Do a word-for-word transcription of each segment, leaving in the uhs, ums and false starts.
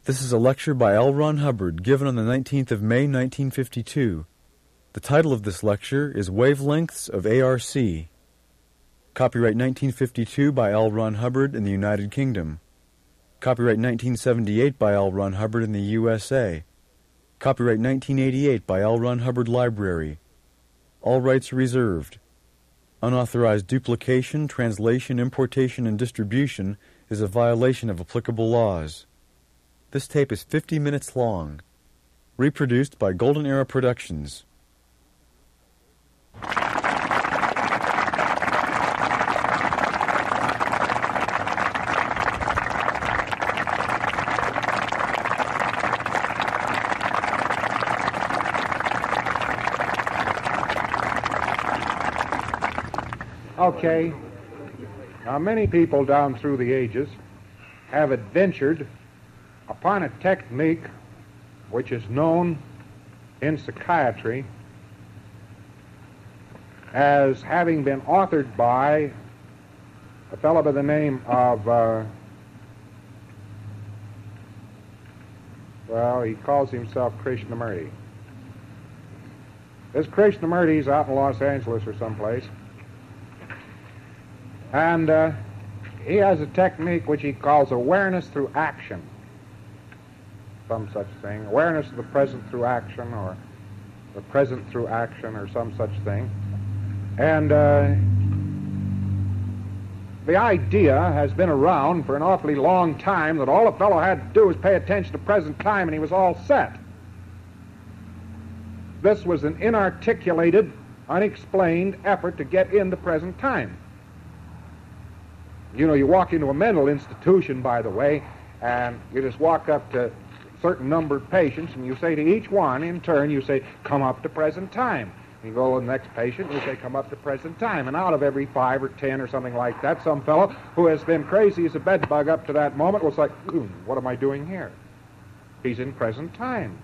This is a lecture by L. Ron Hubbard given on the nineteenth of May, nineteen fifty-two. The title of this lecture is Wavelengths of A R C. Copyright nineteen fifty-two by L. Ron Hubbard in the United Kingdom. Copyright nineteen seventy-eight by L. Ron Hubbard in the U S A. Copyright nineteen eighty-eight by L. Ron Hubbard Library. All rights reserved. Unauthorized duplication, translation, importation, and distribution is a violation of applicable laws. This tape is fifty minutes long. Reproduced by Golden Era Productions. Okay. Now, many people down through the ages have adventured upon a technique which is known in psychiatry as having been authored by a fellow by the name of, uh, well, he calls himself Krishnamurti. This Krishnamurti's out in Los Angeles or someplace, and uh, he has a technique which he calls awareness through action. Some such thing. Awareness of the present through action, or the present through action, or some such thing. And uh, the idea has been around for an awfully long time that all a fellow had to do was pay attention to present time and he was all set. This was an inarticulated, unexplained effort to get into present time. You know, you walk into a mental institution, by the way, and you just walk up to a certain number of patients, and you say to each one, in turn, you say, come up to present time. And you go to the next patient, and you say, come up to present time. And out of every five or ten or something like that, some fellow who has been crazy as a bedbug up to that moment was like, what am I doing here? He's in present time.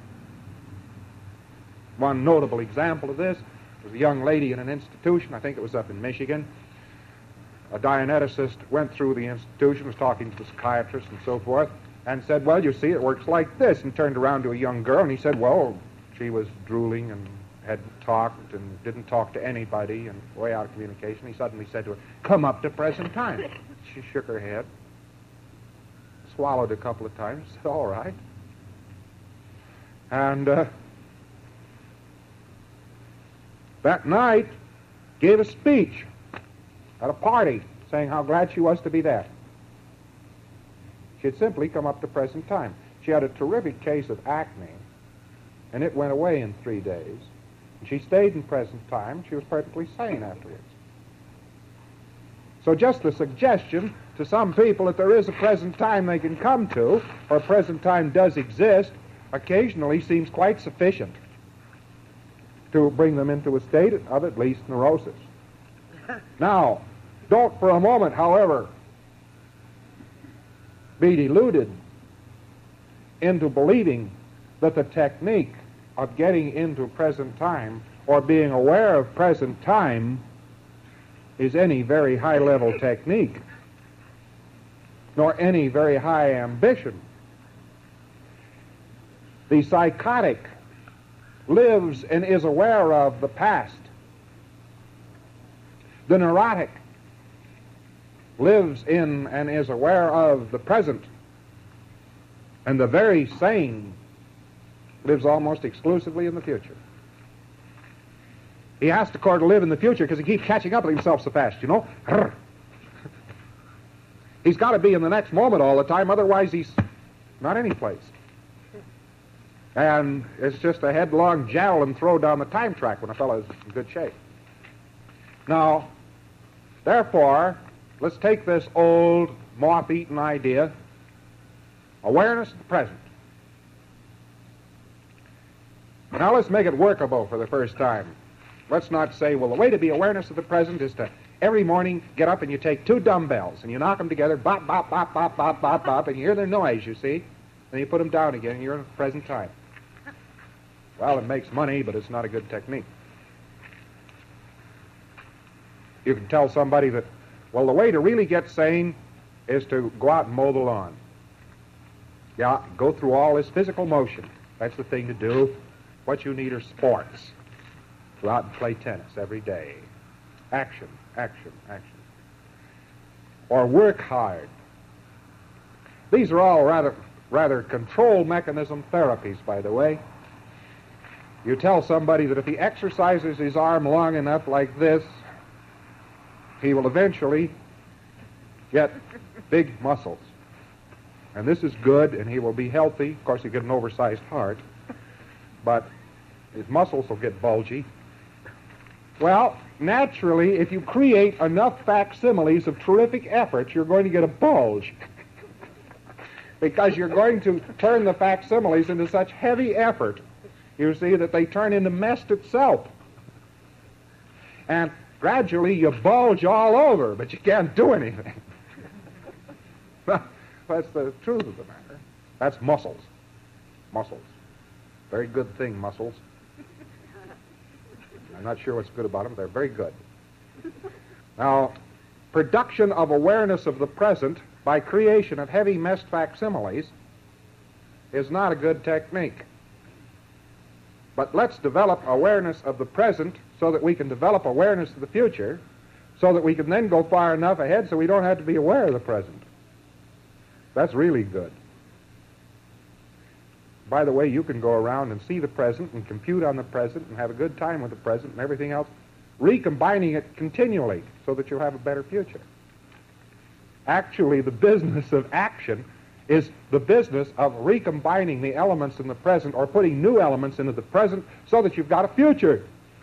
One notable example of this was a young lady in an institution, I think it was up in Michigan. A Dianeticist went through the institution, was talking to the psychiatrist and so forth, and said, well, you see, it works like this, and turned around to a young girl, and he said, well, she was drooling and hadn't talked and didn't talk to anybody and way out of communication. He suddenly said to her, come up to present time. She shook her head, swallowed a couple of times, said, all right. And uh, that night gave a speech at a party, saying how glad she was to be there. She had simply come up to present time. She had a terrific case of acne, and it went away in three days. And she stayed in present time. She was perfectly sane afterwards. So just the suggestion to some people that there is a present time they can come to, or present time does exist, occasionally seems quite sufficient to bring them into a state of at least neurosis. Now, don't for a moment, however, be deluded into believing that the technique of getting into present time or being aware of present time is any very high-level technique, nor any very high ambition. The psychotic lives and is aware of the past. The neurotic lives in and is aware of the present. And the very sane lives almost exclusively in the future. He has to sort of live in the future because he keeps catching up with himself so fast, you know. He's got to be in the next moment all the time, otherwise he's not any place. And it's just a headlong javelin throw down the time track when a fellow is in good shape. Now, therefore, let's take this old, moth-eaten idea, awareness of the present. Now let's make it workable for the first time. Let's not say, well, the way to be awareness of the present is to every morning get up and you take two dumbbells and you knock them together, bop, bop, bop, bop, bop, bop, bop, and you hear their noise, you see. Then you put them down again and you're in the present time. Well, it makes money, but it's not a good technique. You can tell somebody that, well, the way to really get sane is to go out and mow the lawn. Yeah, go through all this physical motion. That's the thing to do. What you need are sports. Go out and play tennis every day. Action, action, action. Or work hard. These are all rather, rather control mechanism therapies, by the way. You tell somebody that if he exercises his arm long enough like this, he will eventually get big muscles. And this is good, and he will be healthy. Of course, he'll get an oversized heart, but his muscles will get bulgy. Well, naturally, if you create enough facsimiles of terrific effort, you're going to get a bulge. Because you're going to turn the facsimiles into such heavy effort, you see, that they turn into mest itself. And gradually you bulge all over, but you can't do anything. That's the truth of the matter. That's muscles. Muscles. Very good thing, muscles. I'm not sure what's good about them. They're very good. Now, production of awareness of the present by creation of heavy messed facsimiles is not a good technique. But let's develop awareness of the present so that we can develop awareness of the future, so that we can then go far enough ahead so we don't have to be aware of the present. That's really good. By the way, you can go around and see the present and compute on the present and have a good time with the present and everything else, recombining it continually so that you'll have a better future. Actually, the business of action is the business of recombining the elements in the present or putting new elements into the present so that you've got a future.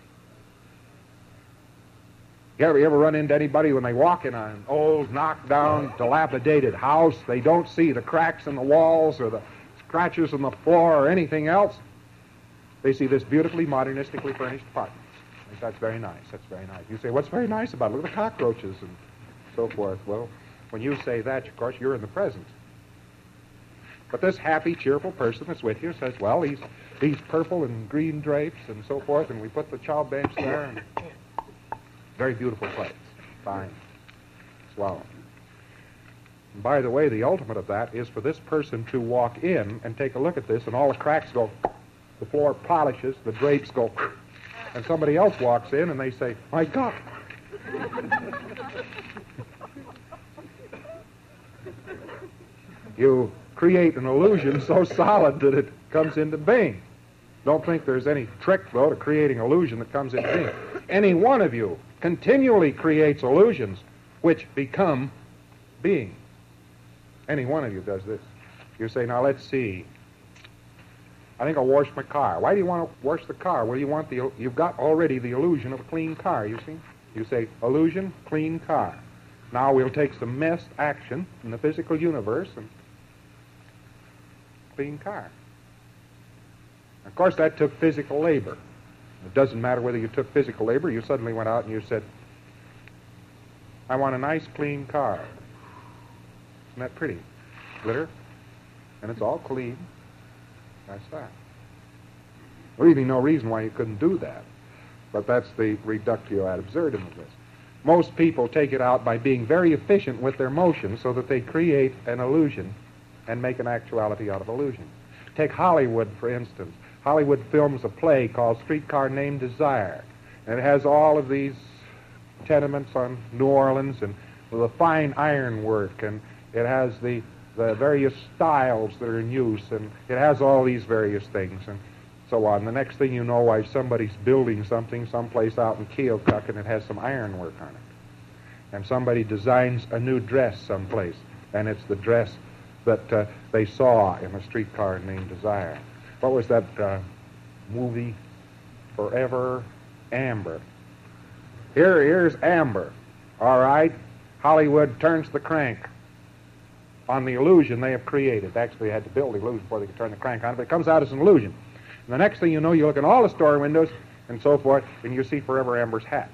You ever, you ever run into anybody when they walk in an old, knocked-down, dilapidated house, they don't see the cracks in the walls or the scratches on the floor or anything else? They see this beautifully, modernistically furnished apartment. I think that's very nice, that's very nice. You say, what's very nice about it? Look at the cockroaches and so forth. Well, when you say that, of course, you're in the present. But this happy, cheerful person that's with you says, well, these, these purple and green drapes and so forth, and we put the chow bench there, and very beautiful place. Fine. Swallow. And by the way, the ultimate of that is for this person to walk in and take a look at this, and all the cracks go, the floor polishes, the drapes go, and somebody else walks in and they say, my God. You create an illusion so solid that it comes into being. Don't think there's any trick, though, to creating illusion that comes into being. Any one of you continually creates illusions which become being. Any one of you does this. You say, now let's see. I think I'll wash my car. Why do you want to wash the car? Well, you want the, you've got already the illusion of a clean car, you see? You say, illusion, clean car. Now we'll take some messed action in the physical universe and clean car. Of course, that took physical labor. It doesn't matter whether you took physical labor, you suddenly went out and you said, I want a nice, clean car. Isn't that pretty? Glitter. And it's all clean. That's that. Really no reason why you couldn't do that. But that's the reductio ad absurdum of this. Most people take it out by being very efficient with their motion so that they create an illusion and make an actuality out of illusion. Take Hollywood, for instance. Hollywood films a play called Streetcar Named Desire. And it has all of these tenements on New Orleans and with a fine ironwork, and it has the, the various styles that are in use, and it has all these various things and so on. The next thing you know, why somebody's building something someplace out in Keokuk and it has some ironwork on it. And somebody designs a new dress someplace, and it's the dress that uh, they saw in a Streetcar Named Desire. What was that uh, movie? Forever Amber. Here, here's Amber. All right? Hollywood turns the crank on the illusion they have created. Actually, they had to build the illusion before they could turn the crank on it, but it comes out as an illusion. And the next thing you know, you look in all the store windows and so forth, and you see Forever Amber's hat.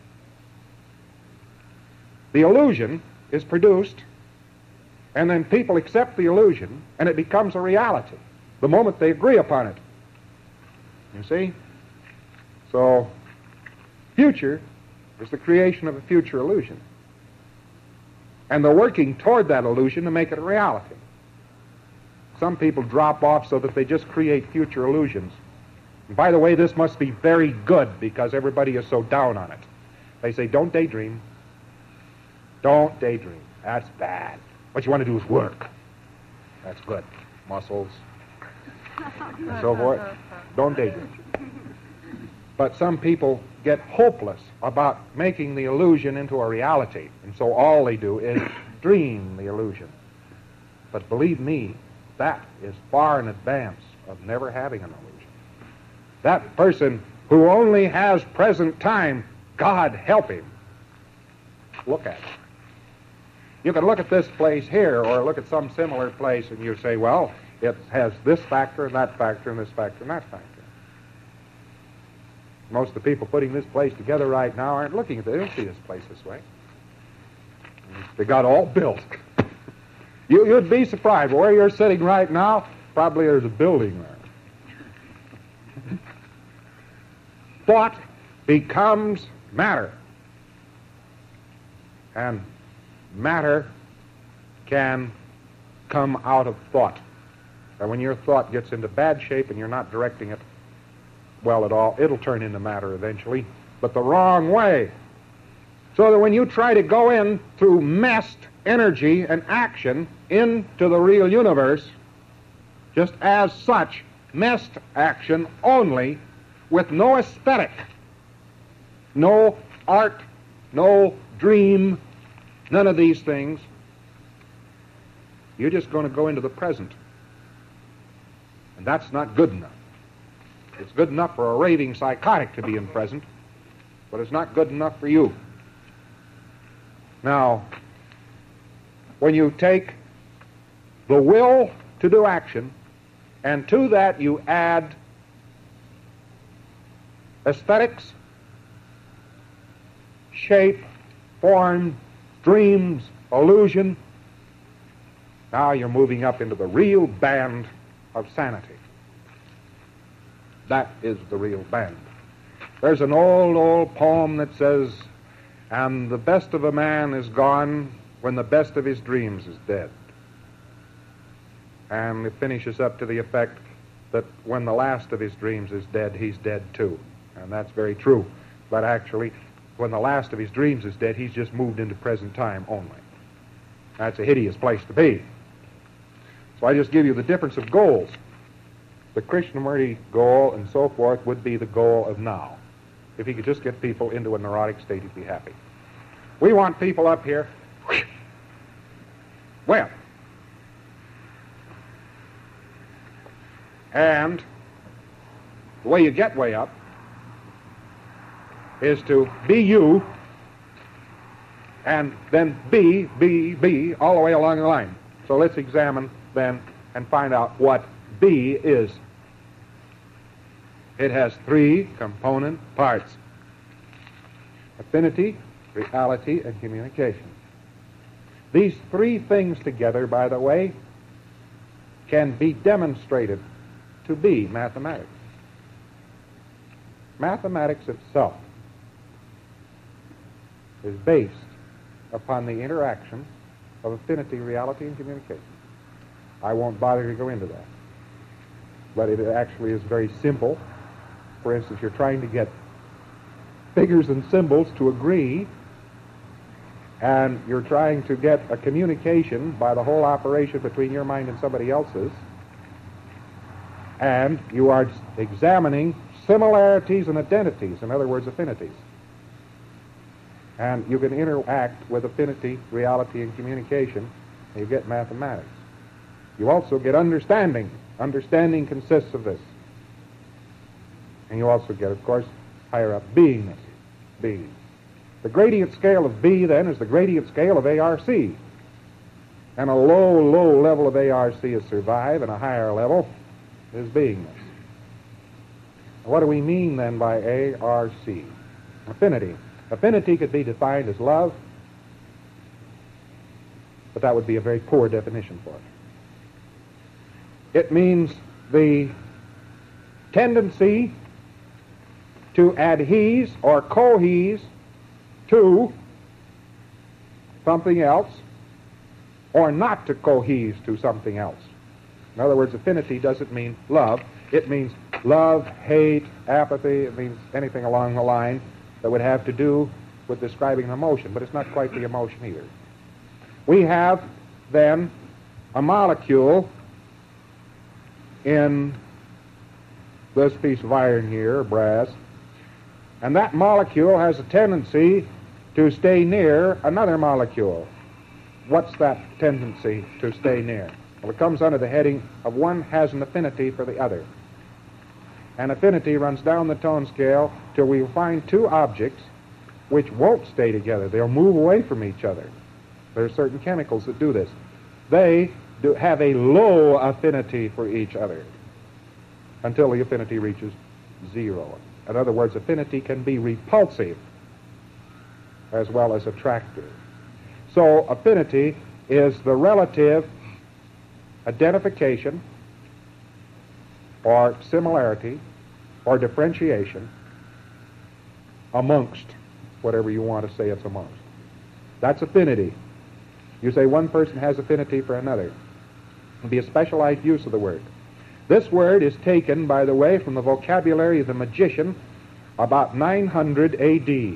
The illusion is produced, and then people accept the illusion, and it becomes a reality the moment they agree upon it. You see? So, future is the creation of a future illusion. And they're working toward that illusion to make it a reality. some people drop off so that they just create future illusions. And by the way, this must be very good because everybody is so down on it. They say, don't daydream. Don't daydream. That's bad. What you want to do is work. That's good. Muscles and so forth. Don't daydream. But some people get hopeless about making the illusion into a reality, and so all they do is dream the illusion. But believe me, that is far in advance of never having an illusion. That person who only has present time, God help him, look at it. You can look at this place here or look at some similar place and you say, well, it has this factor and that factor and this factor and that factor. Most of the people putting this place together right now aren't looking at it. They don't see this place this way. They got all built. you, you'd be surprised. Where you're sitting right now, probably there's a building there. Thought becomes matter. And matter can come out of thought. And when your thought gets into bad shape and you're not directing it well at all, it'll turn into matter eventually, but the wrong way. So that when you try to go in through messed energy and action into the real universe, just as such, messed action only, with no aesthetic, no art, no dream, none of these things, you're just going to go into the present. And that's not good enough. It's good enough for a raving psychotic to be in present, but it's not good enough for you. Now, when you take the will to do action, and to that you add aesthetics, shape, form, dreams, illusion, now you're moving up into the real band of sanity. That is the real band. There's an old, old poem that says, and the best of a man is gone when the best of his dreams is dead. And it finishes up to the effect that when the last of his dreams is dead, he's dead too. And that's very true. But actually, when the last of his dreams is dead, he's just moved into present time only. That's a hideous place to be. So I just give you the difference of goals. The Krishnamurti goal and so forth would be the goal of now. If he could just get people into a neurotic state, he'd be happy. We want people up here. Well, and the way you get way up is to be you and then be, be, be all the way along the line. So let's examine then and find out what B is. It has three component parts: affinity, reality, and communication. These three things together, by the way, can be demonstrated to be mathematics. Mathematics itself is based upon the interaction of affinity, reality, and communication. I won't bother to go into that. But it actually is very simple. For instance, you're trying to get figures and symbols to agree, and you're trying to get a communication by the whole operation between your mind and somebody else's, and you are examining similarities and identities, in other words, affinities. And you can interact with affinity, reality, and communication, and you get mathematics. You also get understanding. Understanding consists of this. And you also get, of course, higher up beingness, B. The gradient scale of B, then, is the gradient scale of A R C. And a low, low level of A R C is survive, and a higher level is beingness. What do we mean, then, by A R C? Affinity. Affinity could be defined as love, but that would be a very poor definition for it. It means the tendency to adhere or cohere to something else, or not to cohere to something else. In other words, affinity doesn't mean love. It means love, hate, apathy. It means anything along the line that would have to do with describing an emotion, but it's not quite the emotion either. We have, then, a molecule in this piece of iron here, brass, and that molecule has a tendency to stay near another molecule. What's that tendency to stay near? Well, it comes under the heading of one has an affinity for the other. And affinity runs down the tone scale till we find two objects which won't stay together. They'll move away from each other. There are certain chemicals that do this. They do have a low affinity for each other until the affinity reaches zero. In other words, affinity can be repulsive as well as attractive. So affinity is the relative identification or similarity or differentiation amongst whatever you want to say it's amongst. That's affinity. You say one person has affinity for another. It would be a specialized use of the word. This word is taken, by the way, from the vocabulary of the magician about nine hundred A D.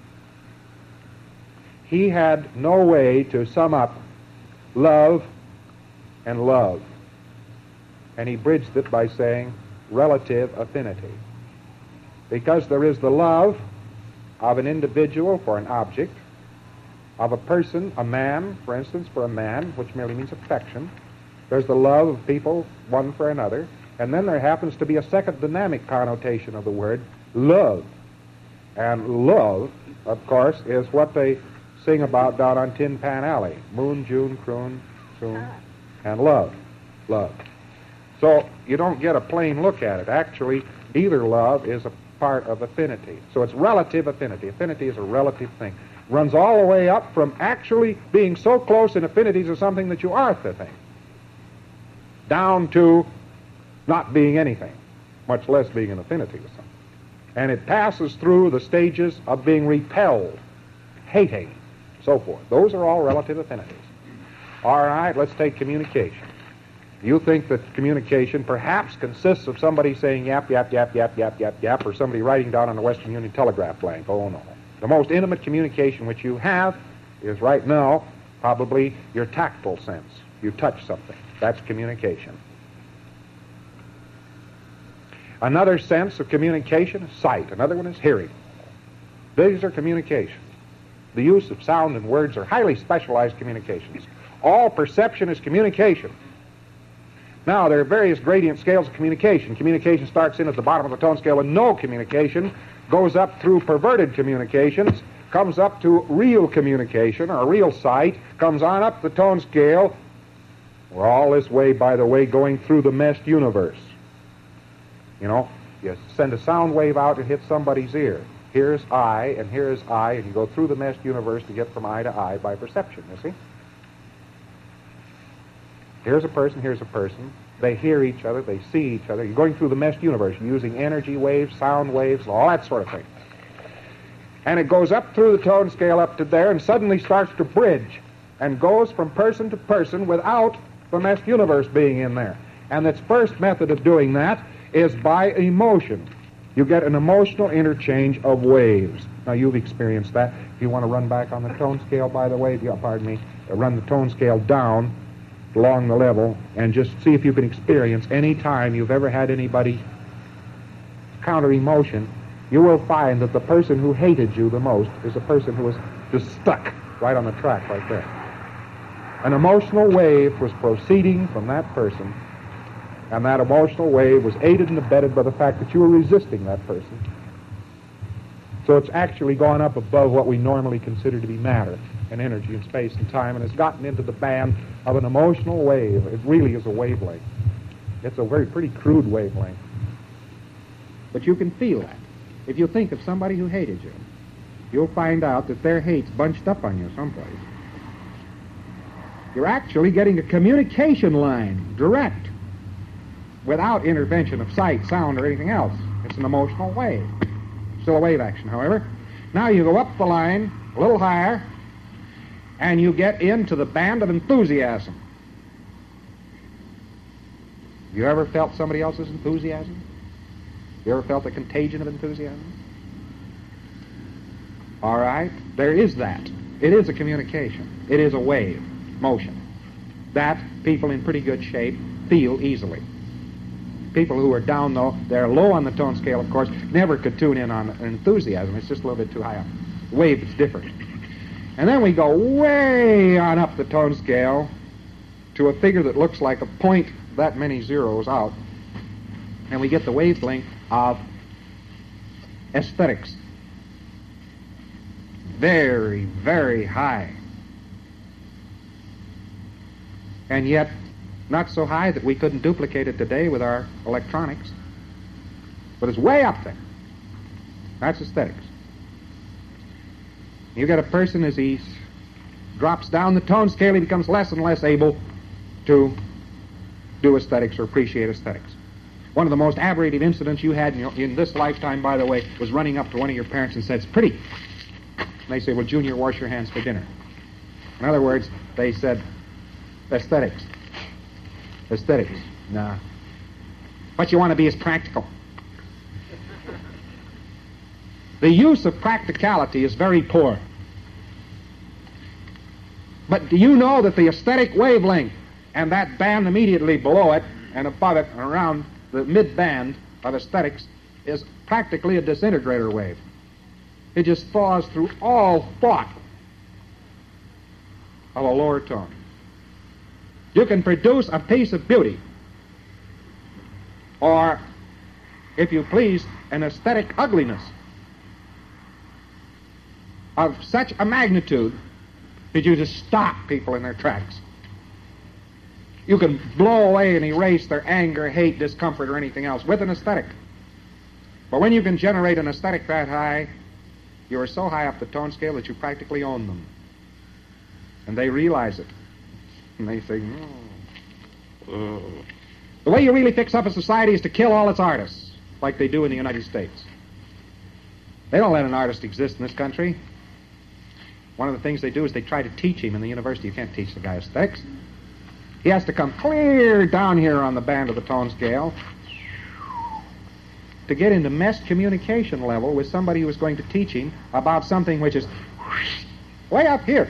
He had no way to sum up love and love. And he bridged it by saying relative affinity. Because there is the love of an individual for an object, of a person, a man, for instance, for a man, which merely means affection. There's the love of people, one for another. And then there happens to be a second dynamic connotation of the word, love. And love, of course, is what they sing about down on Tin Pan Alley. Moon, June, croon, soon, and love. Love. So you don't get a plain look at it. Actually, either love is a part of affinity. So it's relative affinity. Affinity is a relative thing. Runs all the way up from actually being so close in affinity to something that you are the thing, down to not being anything, much less being an affinity with something. And it passes through the stages of being repelled, hating, so forth. Those are all relative affinities. All right, let's take communication. You think that communication perhaps consists of somebody saying yap, yap, yap, yap, yap, yap, yap, or somebody writing down on the Western Union telegraph blank. Oh, no. The most intimate communication which you have is right now probably your tactile sense. You touch something. That's communication. Another sense of communication is sight. Another one is hearing. These are communications. The use of sound and words are highly specialized communications. All perception is communication. Now, there are various gradient scales of communication. Communication starts in at the bottom of the tone scale with no communication, goes up through perverted communications, comes up to real communication, or real sight, comes on up the tone scale. We're all this way, by the way, going through the meshed universe. You know, you send a sound wave out, it hits somebody's ear. Here's I, and here's I, and you go through the meshed universe to get from I to I by perception, you see? Here's a person, here's a person. They hear each other, they see each other. You're going through the meshed universe. You're using energy waves, sound waves, all that sort of thing. And it goes up through the tone scale up to there and suddenly starts to bridge and goes from person to person without the meshed universe being in there. And its first method of doing that is by emotion. You get an emotional interchange of waves. Now, you've experienced that. If you want to run back on the tone scale, by the way, if you, pardon me, run the tone scale down along the level and just see if you can experience any time you've ever had anybody counter emotion, you will find that the person who hated you the most is the person who was just stuck right on the track right there. An emotional wave was proceeding from that person, and that emotional wave was aided and abetted by the fact that you were resisting that person. So it's actually gone up above what we normally consider to be matter and energy and space and time, and it's gotten into the band of an emotional wave. It really is a wavelength. It's a very pretty crude wavelength. But you can feel that. If you think of somebody who hated you, you'll find out that their hate's bunched up on you someplace. You're actually getting a communication line, direct, without intervention of sight, sound, or anything else. It's an emotional wave. Still a wave action, however. Now you go up the line a little higher, and you get into the band of enthusiasm. You ever felt somebody else's enthusiasm? You ever felt the contagion of enthusiasm? All right, there is that. It is a communication. It is a wave, motion, that people in pretty good shape feel easily. People who are down, though, they're low on the tone scale, of course, never could tune in on enthusiasm. It's just a little bit too high up. The wave is different. And then we go way on up the tone scale to a figure that looks like a point that many zeros out, and we get the wavelength of aesthetics. Very, very high. And yet, not so high that we couldn't duplicate it today with our electronics. But it's way up there. That's aesthetics. You get a person, as he drops down the tone scale, he becomes less and less able to do aesthetics or appreciate aesthetics. One of the most aberrative incidents you had in, your, in this lifetime, by the way, was running up to one of your parents and said, "It's pretty." And they say, "Well, Junior, wash your hands for dinner." In other words, they said, aesthetics. Aesthetics. Nah. What you want to be is practical. The use of practicality is very poor. But do you know that the aesthetic wavelength and that band immediately below it and above it and around the mid-band of aesthetics is practically a disintegrator wave? It just thaws through all thought of a lower tone. You can produce a piece of beauty, or, if you please, an aesthetic ugliness of such a magnitude that you just stop people in their tracks. You can blow away and erase their anger, hate, discomfort, or anything else with an aesthetic. But when you can generate an aesthetic that high, you are so high up the tone scale that you practically own them. And they realize it. And they say, oh. The way you really fix up a society is to kill all its artists, like they do in the United States. They don't let an artist exist in this country. One of the things they do is they try to teach him in the university. You can't teach the guy aesthetics. He has to come clear down here on the band of the tone scale to get into mesh communication level with somebody who is going to teach him about something which is way up here.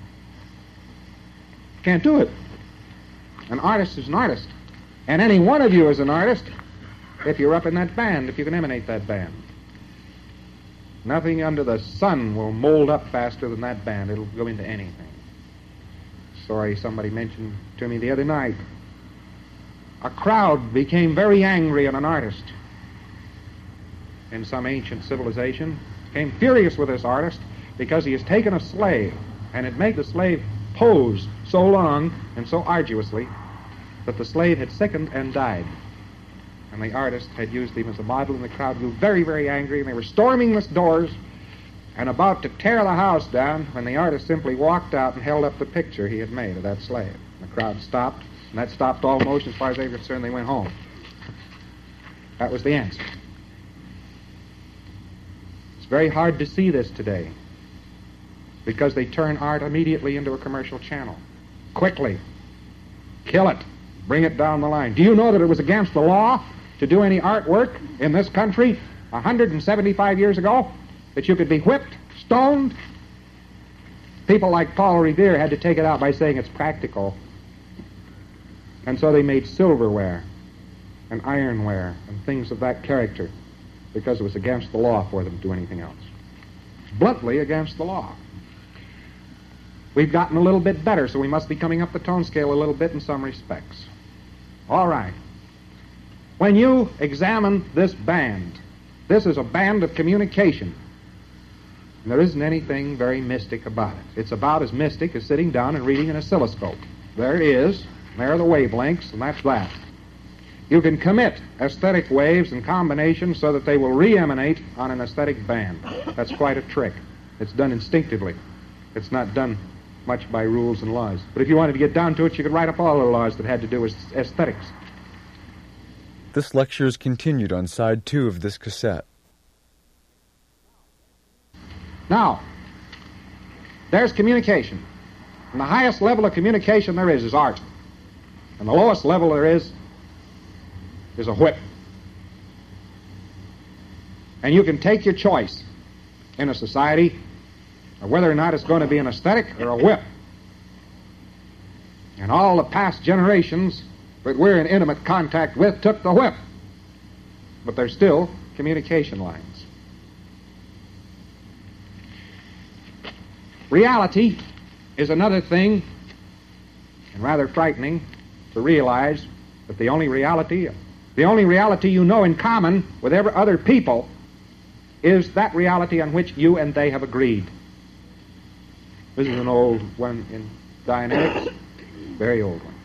Can't do it. An artist is an artist. And any one of you is an artist if you're up in that band, if you can emanate that band. Nothing under the sun will mold up faster than that band. It'll go into anything. Sorry, somebody mentioned to me the other night, a crowd became very angry at an artist in some ancient civilization, became furious with this artist because he has taken a slave and had made the slave pose so long and so arduously that the slave had sickened and died. And the artist had used him as a model, and the crowd grew very, very angry, and they were storming the doors and about to tear the house down when the artist simply walked out and held up the picture he had made of that slave. The crowd stopped, and that stopped all motion. As far as they were concerned, they went home. That was the answer. It's very hard to see this today because they turn art immediately into a commercial channel. Quickly. Kill it. Bring it down the line. Do you know that it was against the law to do any artwork in this country one hundred seventy-five years ago? That you could be whipped, stoned? People like Paul Revere had to take it out by saying it's practical. And so they made silverware and ironware and things of that character because it was against the law for them to do anything else. Bluntly against the law. We've gotten a little bit better, so we must be coming up the tone scale a little bit in some respects. All right. When you examine this band, this is a band of communication. And there isn't anything very mystic about it. It's about as mystic as sitting down and reading an oscilloscope. There it is. There are the wavelengths, and that's that. You can commit aesthetic waves and combinations so that they will re-emanate on an aesthetic band. That's quite a trick. It's done instinctively. It's not done much by rules and laws. But if you wanted to get down to it, you could write up all the laws that had to do with aesthetics. This lecture is continued on side two of this cassette. Now, there's communication. And the highest level of communication there is is art. And the lowest level there is is a whip. And you can take your choice in a society of whether or not it's going to be an aesthetic or a whip. And all the past generations that we're in intimate contact with took the whip. But there's still communication lines. Reality is another thing, and rather frightening to realize that the only reality, the only reality you know in common with every other people is that reality on which you and they have agreed. This is an old one in Dianetics, very old one.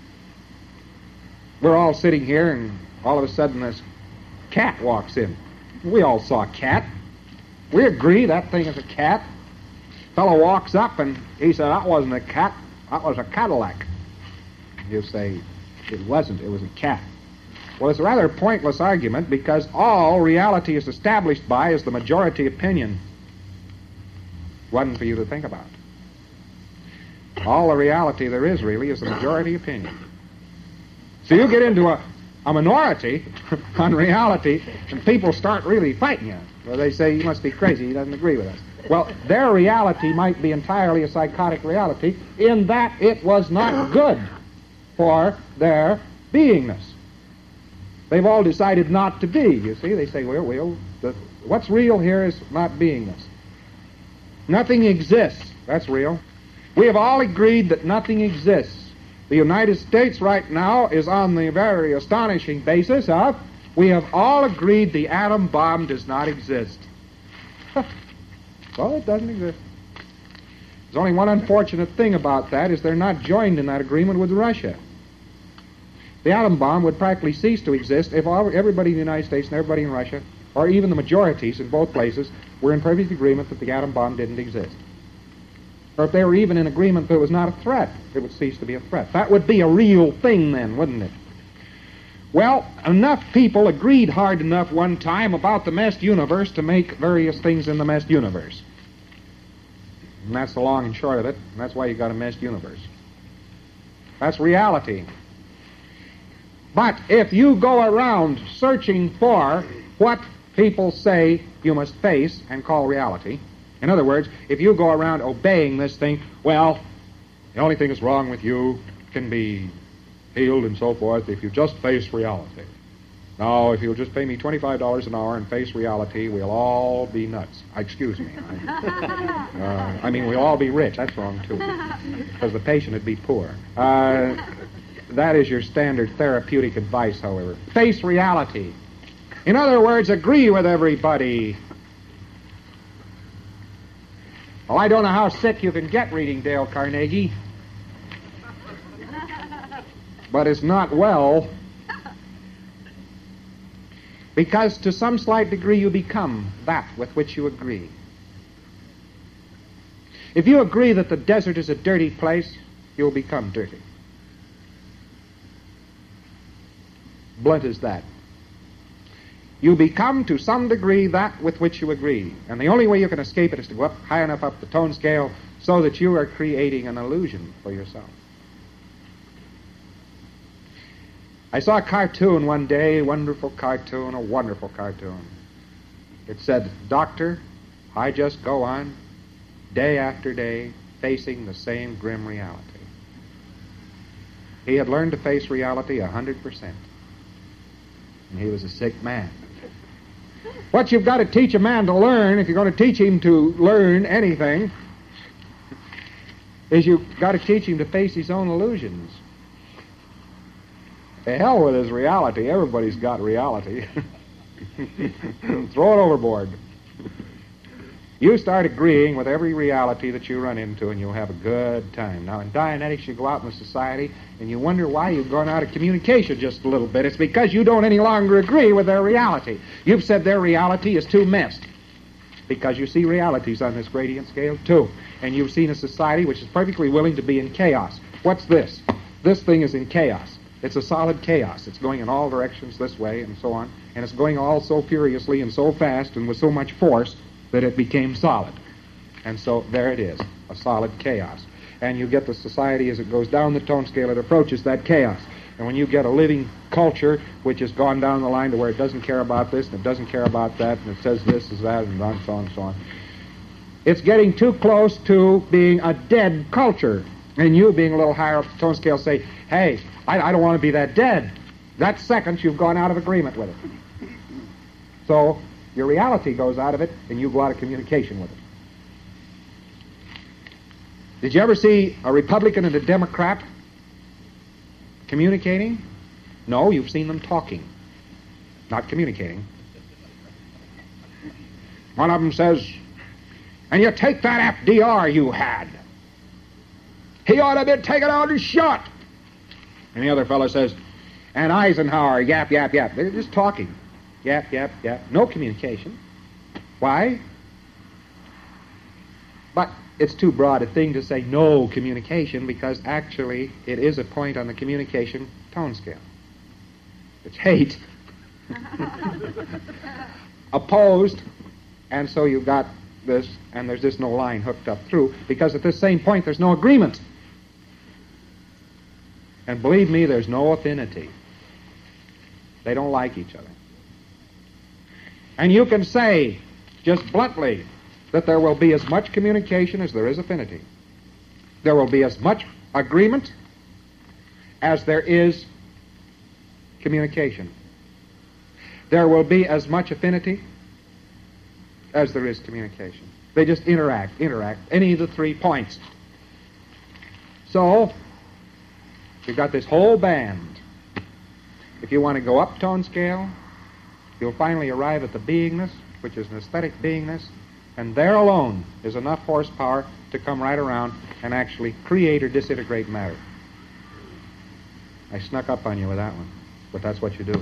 We're all sitting here, and all of a sudden this cat walks in. We all saw a cat. We agree that thing is a cat. Fellow walks up and he said, that wasn't a cat, that was a Cadillac. You say, it wasn't, it was a cat. Well, it's a rather pointless argument because all reality is established by is the majority opinion. Wasn't for you to think about. All the reality there is really is the majority opinion. So you get into a, a minority on reality and people start really fighting you. Well, they say, you must be crazy, he doesn't agree with us. Well, their reality might be entirely a psychotic reality in that it was not good for their beingness. They've all decided not to be, you see. They say, well, well the, what's real here is not beingness. Nothing exists. That's real. We have all agreed that nothing exists. The United States right now is on the very astonishing basis of we have all agreed the atom bomb does not exist. Well, it doesn't exist. There's only one unfortunate thing about that is they're not joined in that agreement with Russia. The atom bomb would practically cease to exist if all, everybody in the United States and everybody in Russia, or even the majorities in both places, were in perfect agreement that the atom bomb didn't exist. Or if they were even in agreement that it was not a threat, it would cease to be a threat. That would be a real thing then, wouldn't it? Well, enough people agreed hard enough one time about the meshed universe to make various things in the meshed universe. And that's the long and short of it, and that's why you got a meshed universe. That's reality. But if you go around searching for what people say you must face and call reality, in other words, if you go around obeying this thing, well, the only thing that's wrong with you can be healed and so forth if you just face reality. Now, if you'll just pay me twenty-five dollars an hour and face reality, we'll all be nuts. Uh, excuse me. I, uh, I mean, we'll all be rich. That's wrong, too, because the patient would be poor. Uh, that is your standard therapeutic advice, however. Face reality. In other words, agree with everybody. Well, I don't know how sick you can get reading Dale Carnegie, but it's not well, because to some slight degree you become that with which you agree. If you agree that the desert is a dirty place, you'll become dirty. Blunt as that. You become to some degree that with which you agree, and the only way you can escape it is to go up high enough up the tone scale so that you are creating an illusion for yourself. I saw a cartoon one day, wonderful cartoon, a wonderful cartoon. It said, Doctor, I just go on day after day facing the same grim reality. He had learned to face reality a hundred percent, and he was a sick man. What you've got to teach a man to learn, if you're going to teach him to learn anything, is you've got to teach him to face his own illusions. The hell with his reality. Everybody's got reality. Throw it overboard. You start agreeing with every reality that you run into, and you'll have a good time. Now, in Dianetics, you go out in the society, and you wonder why you've gone out of communication just a little bit. It's because you don't any longer agree with their reality. You've said their reality is too messed, because you see realities on this gradient scale, too. And you've seen a society which is perfectly willing to be in chaos. What's this? This thing is in chaos. It's a solid chaos. It's going in all directions this way and so on, and it's going all so furiously and so fast and with so much force that it became solid. And so there it is, a solid chaos. And you get the society as it goes down the tone scale, it approaches that chaos. And when you get a living culture which has gone down the line to where it doesn't care about this and it doesn't care about that and it says this is that and so on and so on, it's getting too close to being a dead culture. And you, being a little higher up the tone scale, say, hey, I, I don't want to be that dead. That second, you've gone out of agreement with it. So your reality goes out of it and you go out of communication with it. Did you ever see a Republican and a Democrat communicating? No, you've seen them talking, not communicating. One of them says, and you take that F D R you had. He ought to have been taken out and shot. And the other fellow says, and Eisenhower, yap, yap, yap. They're just talking. Yap, yap, yap. No communication. Why? But it's too broad a thing to say no communication, because actually it is a point on the communication tone scale. It's hate. Opposed, and so you've got this, and there's just no line hooked up through, because at this same point there's no agreement. And believe me, there's no affinity. They don't like each other. And you can say, just bluntly, that there will be as much communication as there is affinity. There will be as much agreement as there is communication. There will be as much affinity as there is communication. They just interact, interact, any of the three points. So, you've got this whole band. If you want to go up tone scale, you'll finally arrive at the beingness, which is an aesthetic beingness, and there alone is enough horsepower to come right around and actually create or disintegrate matter. I snuck up on you with that one, but that's what you do.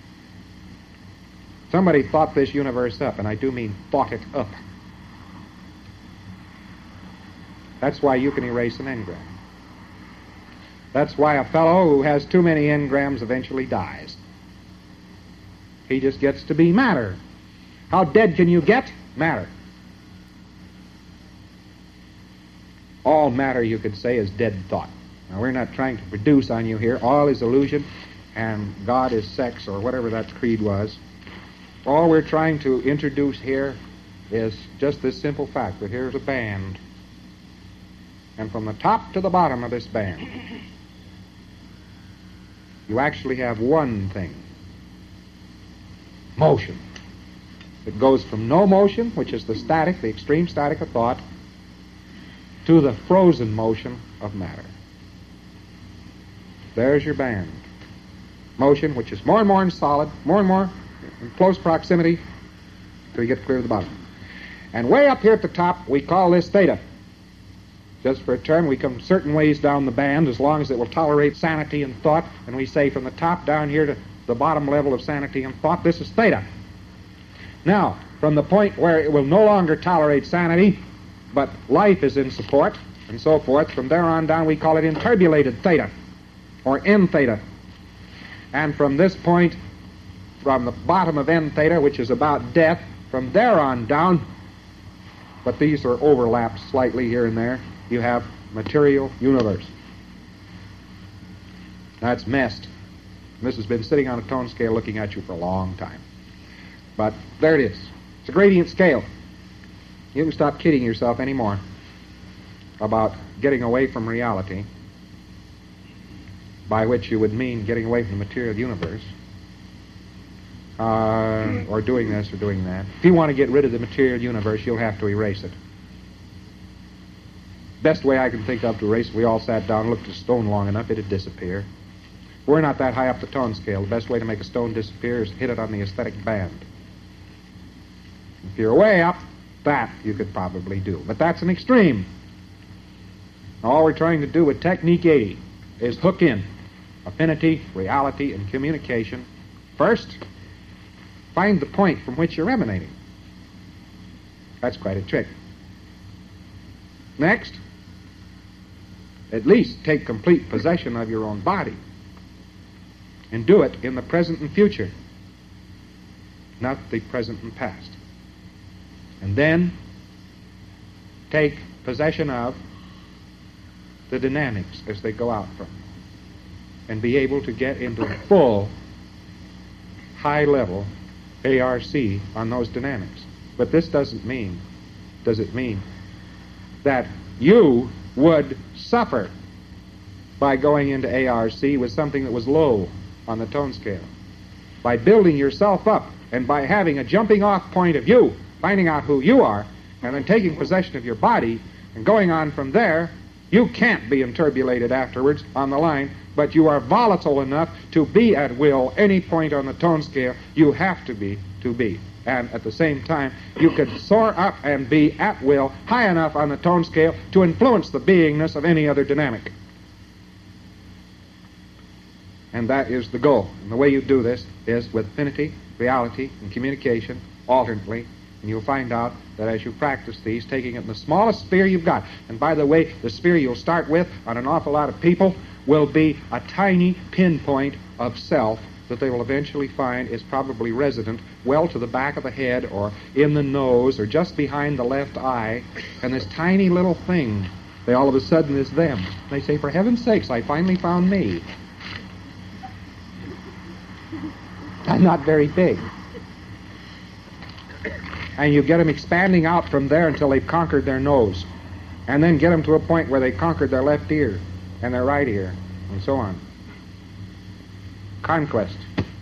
Somebody thought this universe up, and I do mean thought it up. That's why you can erase an engram. That's why a fellow who has too many engrams eventually dies. He just gets to be matter. How dead can you get? Matter. All matter, you could say, is dead thought. Now, we're not trying to produce on you here. All is illusion, and God is sex, or whatever that creed was. All we're trying to introduce here is just this simple fact that here's a band. And from the top to the bottom of this band, you actually have one thing. Motion. It goes from no motion, which is the static, the extreme static of thought, to the frozen motion of matter. There's your band. Motion, which is more and more in solid, more and more in close proximity till you get clear to the bottom. And way up here at the top, we call this theta. Just for a term, we come certain ways down the band as long as it will tolerate sanity and thought, and we say from the top down here to the bottom level of sanity and thought, this is theta. Now, from the point where it will no longer tolerate sanity, but life is in support, and so forth, from there on down we call it interbulated theta, or N theta. And from this point, from the bottom of N theta, which is about death, from there on down, but these are overlapped slightly here and there, you have material universe. That's messed. This has been sitting on a tone scale looking at you for a long time. But there it is. It's a gradient scale. You can stop kidding yourself anymore about getting away from reality, by which you would mean getting away from the material universe, uh, or doing this or doing that. If you want to get rid of the material universe, you'll have to erase it. Best way I can think of to erase it, we all sat down and looked at a stone long enough, it'd disappear. We're not that high up the tone scale. The best way to make a stone disappear is hit it on the aesthetic band. If you're way up, that you could probably do. But that's an extreme. All we're trying to do with Technique eighty is hook in affinity, reality, and communication. First, find the point from which you're emanating. That's quite a trick. Next, at least take complete possession of your own body. And do it in the present and future, not the present and past. And then take possession of the dynamics as they go out from you. and be able to get into full high-level A R C on those dynamics. But this doesn't mean, does it mean, that you would suffer by going into A R C with something that was low on the tone scale. By building yourself up and by having a jumping off point of you, finding out who you are, and then taking possession of your body and going on from there, you can't be interbulated afterwards on the line, but you are volatile enough to be at will any point on the tone scale you have to be to be. And at the same time, you can soar up and be at will high enough on the tone scale to influence the beingness of any other dynamic. And that is the goal. And the way you do this is with affinity, reality, and communication alternately. And you'll find out that as you practice these, taking it in the smallest sphere you've got. And by the way, the sphere you'll start with on an awful lot of people will be a tiny pinpoint of self that they will eventually find is probably resident well to the back of the head or in the nose or just behind the left eye. And this tiny little thing, they all of a sudden is them. They say, for heaven's sakes, I finally found me. I'm not very big. And you get them expanding out from there until they've conquered their nose. And then get them to a point where they've conquered their left ear and their right ear, and so on. Conquest.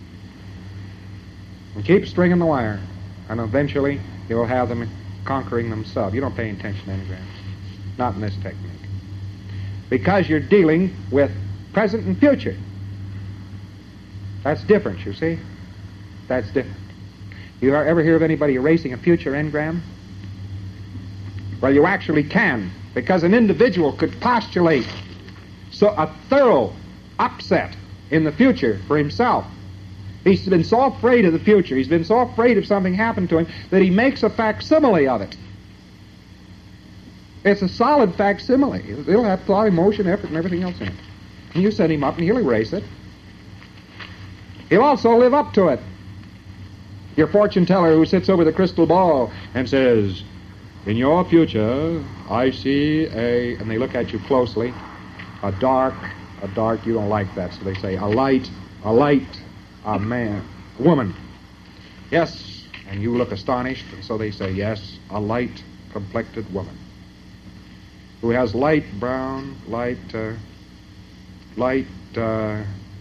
And keep stringing the wire. And eventually you'll have them conquering themselves. You don't pay attention to engrams. Not in this technique. Because you're dealing with present and future. That's different, you see? That's different. You ever hear of anybody erasing a future engram? Well, you actually can, because an individual could postulate so a thorough upset in the future for himself. He's been so afraid of the future, he's been so afraid of something happened to him, that he makes a facsimile of it. It's a solid facsimile. It'll have thought, emotion, effort, and everything else in it. And you set him up and he'll erase it. He'll also live up to it. Your fortune teller who sits over the crystal ball and says, in your future, I see a, and they look at you closely, a dark, a dark, you don't like that, so they say, a light, a light, a man, a woman. Yes, and you look astonished, and so they say, yes, a light-complected woman who has light brown, light, uh, light, uh,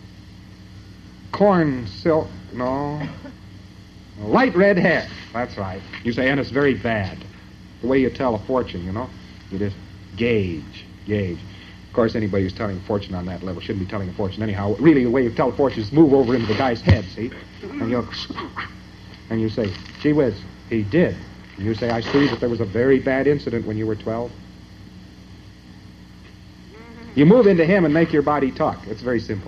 corn silk, no, light red hair. That's right. You say, and it's very bad. The way you tell a fortune, you know, you just gauge, gauge. Of course, anybody who's telling a fortune on that level shouldn't be telling a fortune anyhow. Really, the way you tell a fortune is move over into the guy's head, see? And you and you say, gee whiz, he did. And you say, I see that there was a very bad incident when you were twelve. You move into him and make your body talk. It's very simple.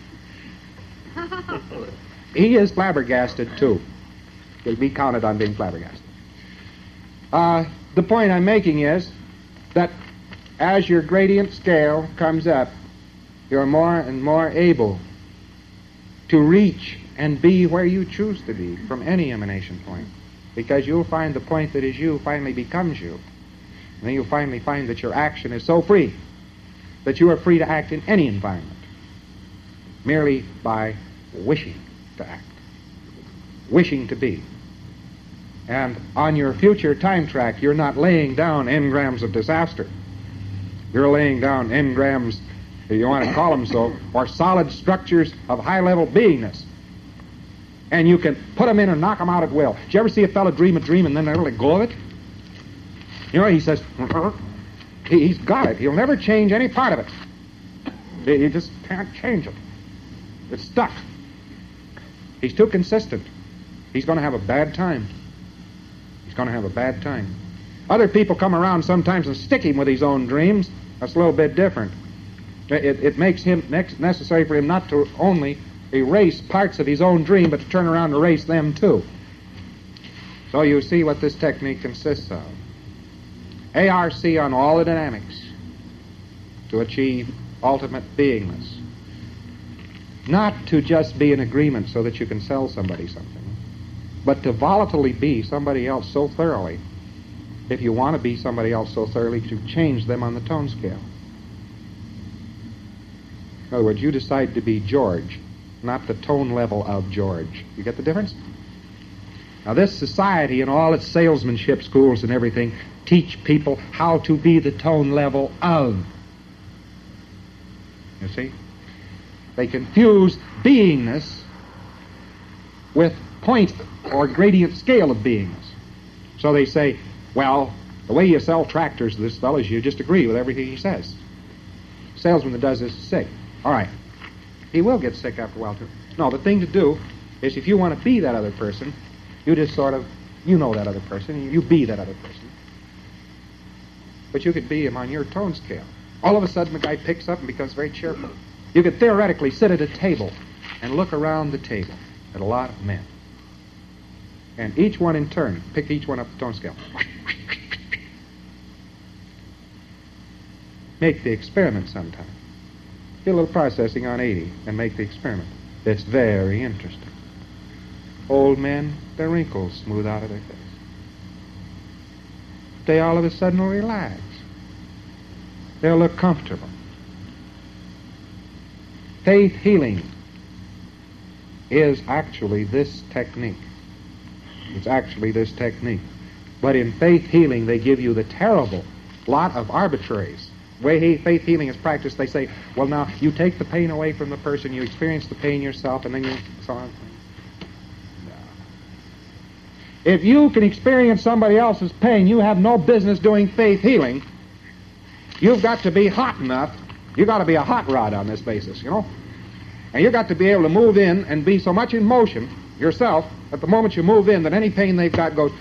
He is flabbergasted, too. He'll be counted on being flabbergasted. Uh, the point I'm making is that as your gradient scale comes up, you're more and more able to reach and be where you choose to be from any emanation point, because you'll find the point that is you finally becomes you. And then you'll finally find that your action is so free that you are free to act in any environment merely by wishing to act, wishing to be. And on your future time track, you're not laying down engrams of disaster. You're laying down engrams, if you want to call them so, or solid structures of high-level beingness. And you can put them in and knock them out at will. Did you ever see a fellow dream a dream and then never let go of it? You know, he says, he, he's got it. He'll never change any part of it. He, he just can't change it. It's stuck. He's too consistent. He's going to have a bad time. He's going to have a bad time. Other people come around sometimes and stick him with his own dreams. That's a little bit different. It, it makes him necessary for him not to only erase parts of his own dream, but to turn around and erase them too. So you see what this technique consists of. A R C on all the dynamics to achieve ultimate beingness. Not to just be in agreement so that you can sell somebody something, but to volatilely be somebody else so thoroughly, if you want to be somebody else so thoroughly, to change them on the tone scale. In other words, you decide to be George, not the tone level of George. You get the difference? Now, this society and all its salesmanship schools and everything teach people how to be the tone level of. You see? They confuse beingness with point or gradient scale of beingness. So they say, well, the way you sell tractors to this fellow is you just agree with everything he says. The salesman that does this is sick. All right. He will get sick after a while, too. No, the thing to do is if you want to be that other person, you just sort of, you know that other person, you be that other person. But you could be him on your tone scale. All of a sudden, the guy picks up and becomes very cheerful. You could theoretically sit at a table and look around the table at a lot of men. And each one in turn, pick each one up the tone scale. Make the experiment sometime. Get a little processing on eighty and make the experiment. It's very interesting. Old men, their wrinkles smooth out of their face. They all of a sudden will relax. They'll look comfortable. Faith healing is actually this technique. It's actually this technique. But in faith healing, they give you the terrible lot of arbitraries. The way he, faith healing is practiced, they say, well, now, you take the pain away from the person, you experience the pain yourself, and then you... so on. No. If you can experience somebody else's pain, you have no business doing faith healing. You've got to be hot enough. You've got to be a hot rod on this basis, you know? And you've got to be able to move in and be so much in motion yourself at the moment you move in that any pain they've got goes...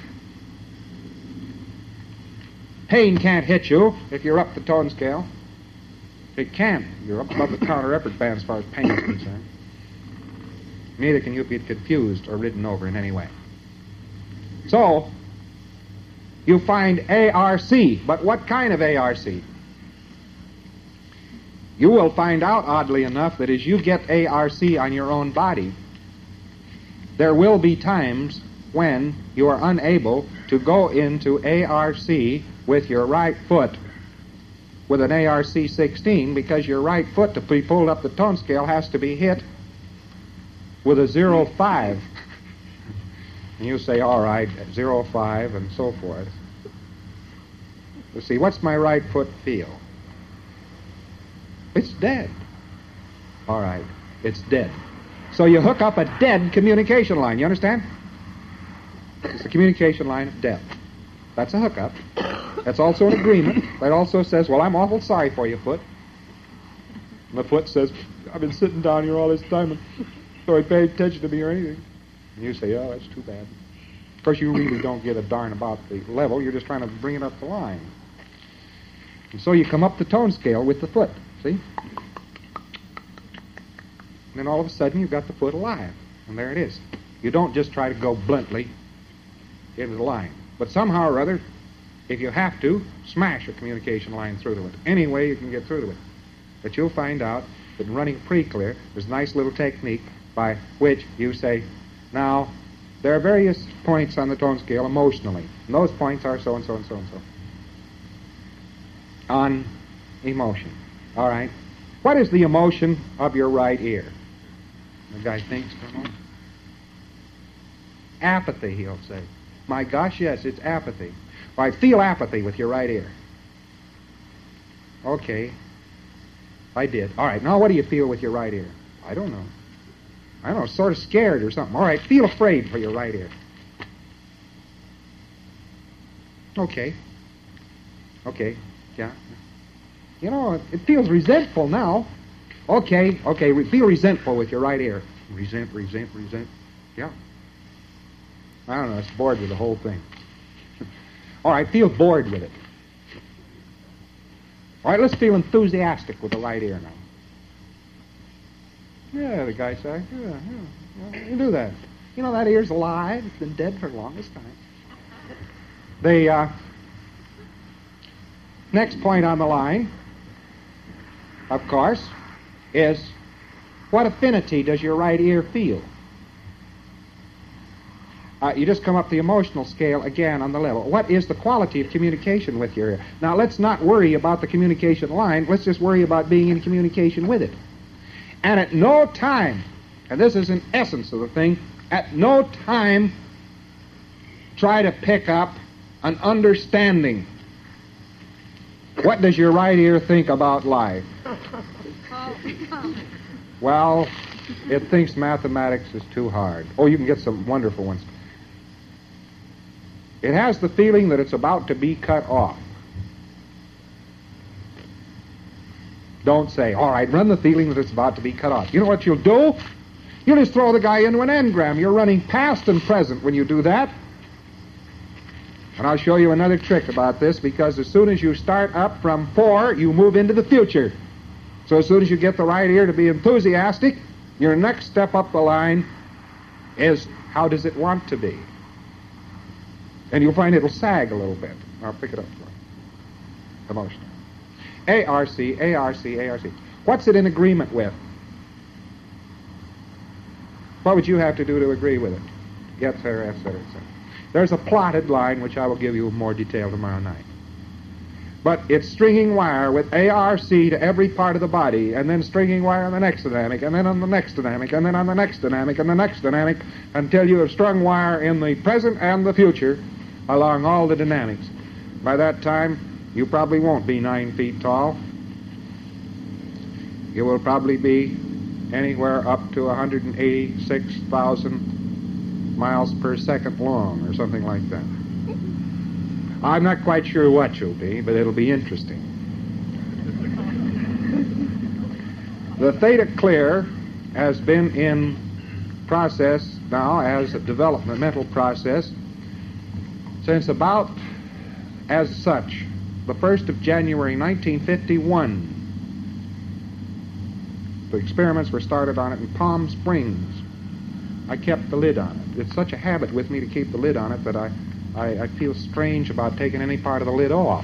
Pain can't hit you if you're up the tone scale. It can't. You're up above the counter effort band as far as pain is concerned. Neither can you be confused or ridden over in any way. So, you find A R C. But what kind of A R C? You will find out, oddly enough, that as you get A R C on your own body, there will be times when you are unable to go into A R C with your right foot with an A R C sixteen, because your right foot, to be pulled up the tone scale, has to be hit with a zero five. And you say, all right, zero five, and so forth. You see, what's my right foot feel? It's dead. All right, it's dead. So you hook up a dead communication line, you understand? It's a communication line of death. That's a hookup. That's also an agreement. That also says, well, I'm awful sorry for you, foot. And the foot says, I've been sitting down here all this time and nobody paid attention to me or anything. And you say, oh, that's too bad. Of course, you really don't get a darn about the level. You're just trying to bring it up the line. And so you come up the tone scale with the foot, see? And then all of a sudden, you've got the foot alive. And there it is. You don't just try to go bluntly into the line. But somehow or other, if you have to, smash a communication line through to it. Any way you can get through to it. But you'll find out that in running pre-clear, there's a nice little technique by which you say, now, there are various points on the tone scale emotionally. And those points are so and so and so and so. On emotion. All right. What is the emotion of your right ear? The guy thinks for a moment. Apathy, he'll say. My gosh, yes, it's apathy. Well, I feel apathy with your right ear. Okay. I did. All right, now what do you feel with your right ear? I don't know. I don't know, sort of scared or something. All right, feel afraid for your right ear. Okay. Okay, yeah. You know, it, it feels resentful now. Okay, okay, re- feel resentful with your right ear. Resent, resent, resent. Yeah. I don't know, it's bored with the whole thing. All right, feel bored with it. All right, let's feel enthusiastic with the right ear now. Yeah, the guy said, yeah, yeah, yeah, you do that. You know, that ear's alive. It's been dead for the longest time. The uh, next point on the line, of course, is what affinity does your right ear feel? Uh, you just come up the emotional scale again on the level. What is the quality of communication with your ear? Now, let's not worry about the communication line. Let's just worry about being in communication with it. And at no time, and this is an essence of the thing, at no time try to pick up an understanding. What does your right ear think about life? Well, it thinks mathematics is too hard. Oh, you can get some wonderful ones. It has the feeling that it's about to be cut off. Don't say, all right, run the feeling that it's about to be cut off. You know what you'll do? You'll just throw the guy into an engram. You're running past and present when you do that. And I'll show you another trick about this, because as soon as you start up from four, you move into the future. So as soon as you get the right ear to be enthusiastic, your next step up the line is, how does it want to be? And you'll find it'll sag a little bit. I'll pick it up for you. Emotional. A R C, A R C, A R C. What's it in agreement with? What would you have to do to agree with it? Et cetera, et cetera, et cetera. There's a plotted line, which I will give you more detail tomorrow night. But it's stringing wire with A R C to every part of the body, and then stringing wire on the next dynamic, and then on the next dynamic, and then on the next dynamic, and the next dynamic, until you have strung wire in the present and the future along all the dynamics. By that time, you probably won't be nine feet tall. You will probably be anywhere up to one hundred eighty-six thousand miles per second long, or something like that. I'm not quite sure what you'll be, but it'll be interesting. The Theta Clear has been in process now as a developmental process since about, as such, the first of January nineteen fifty-one. The experiments were started on it in Palm Springs. I kept the lid on it. It's such a habit with me to keep the lid on it that I, I, I feel strange about taking any part of the lid off.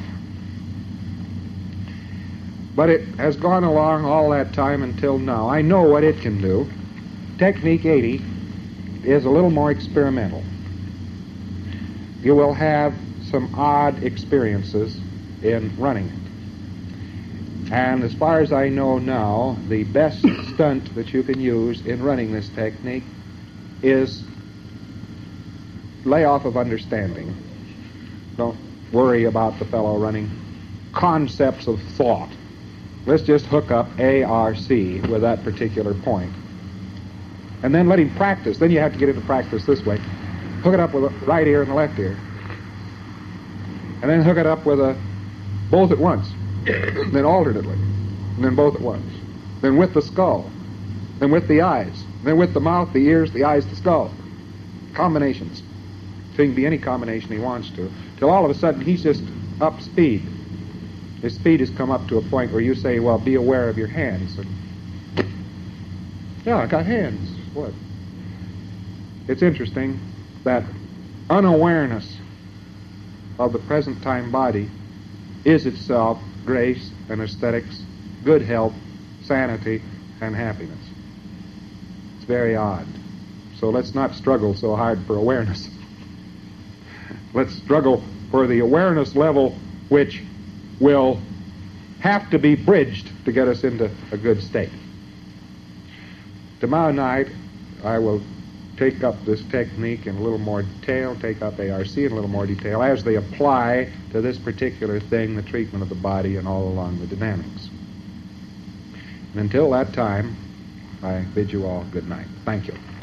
But it has gone along all that time until now. I know what it can do. Technique eighty is a little more experimental. You will have some odd experiences in running it. And as far as I know now, the best stunt that you can use in running this technique is layoff of understanding. Don't worry about the fellow running. Concepts of thought. Let's just hook up A R C with that particular point. And then let him practice. Then you have to get into practice this way. Hook it up with the right ear and the left ear. And then hook it up with a both at once. Then alternately. And then both at once. Then with the skull. Then with the eyes. Then with the mouth, the ears, the eyes, the skull. Combinations. So he can be any combination he wants to. Till all of a sudden he's just up speed. His speed has come up to a point where you say, well, be aware of your hands. And, yeah, I got hands. What? It's interesting that unawareness of the present time body is itself grace and aesthetics, good health, sanity, and happiness. It's very odd. So let's not struggle so hard for awareness. Let's struggle for the awareness level which will have to be bridged to get us into a good state. Tomorrow night, I will take up this technique in a little more detail, take up A R C in a little more detail, as they apply to this particular thing, the treatment of the body and all along the dynamics. And until that time, I bid you all good night. Thank you.